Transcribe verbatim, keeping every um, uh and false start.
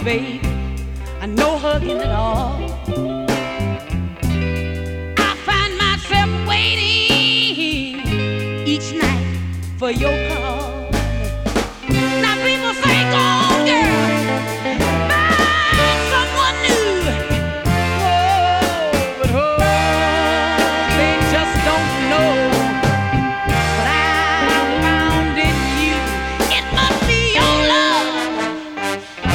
baby, no hugging at all. I find myself waiting each night for your call.